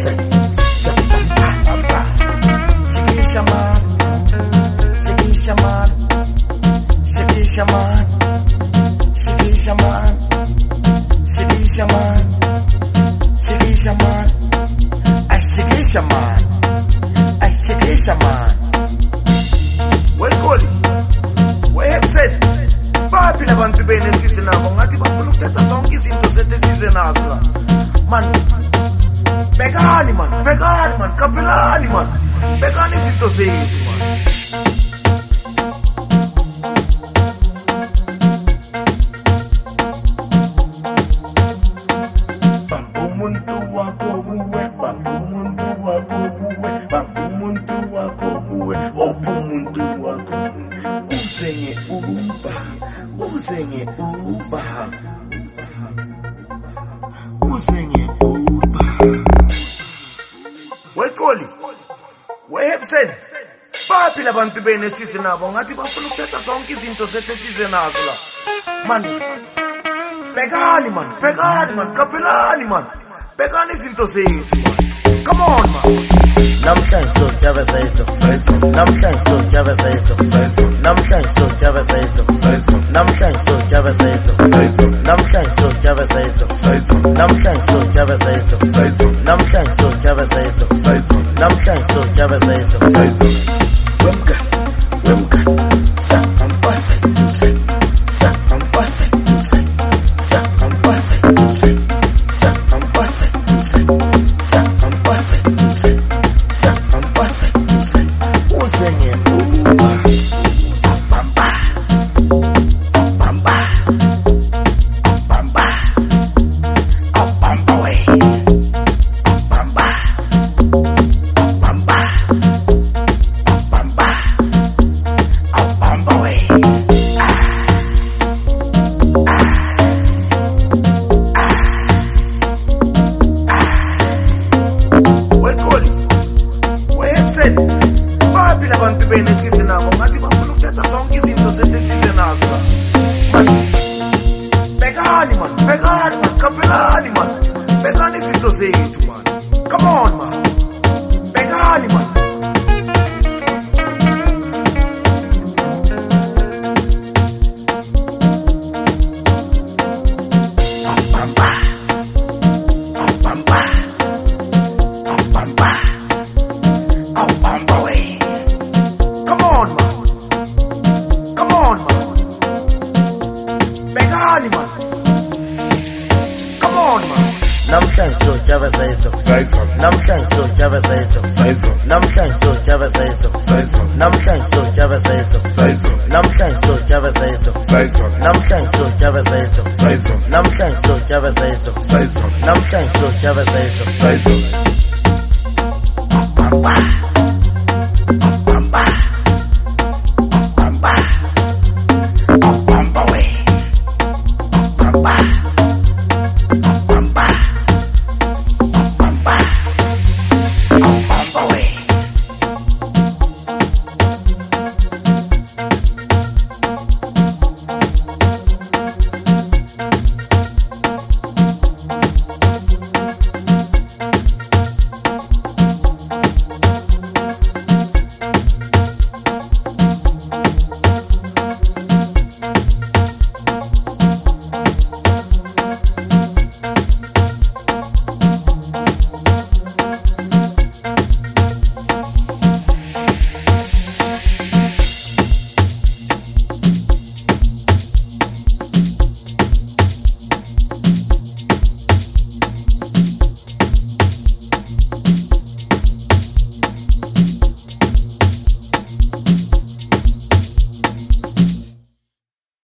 Wekoli, wehebseni bapi labantu bene size nabo ngathi bafuna ukuthatha zonke izinto zethu esize nazo la. Man, bekani man, kapelani man. Bekani izinto zethu man. Wekoli, wehebseni bapi labantu bene size nabo ngathi bafuna ukuthatha zonke izinto zethu esize nazo la. Man, bekani man, kapelani man. Bekani izinto zethu man. Come on man. Namhlanje sojava sayiso namhlanje sojava sayiso namhlanje sojava sayiso namhlanje sojava sayiso namhlanje sojava sayiso namhlanje sojava sayiso namhlanje sojava sayiso namhlanje sojava sayiso Wemka sa ampase sa ampase sa ampase sa ampase sa ampase sa ampase uzenye uva bamba bamba bamba bamba we bamba bamba bamba bamba we Wekoli, wehebseni bapi labantu bene size nabo ngathi bafuna ukuthatha zonke izinto zethu esize nazo la. Man, bekani man, kapelani man. Bekani izinto zethu man. Come on man. Bekani man. Bamba bamba bamba bamba we. Come on man. Bekani man. Come on man. namhlanje sojava sayiso namhlanje sojava sayiso namhlanje sojava sayiso namhlanje sojava sayiso namhlanje sojava sayiso namhlanje sojava sayiso namhlanje sojava sayiso namhlanje sojava sayiso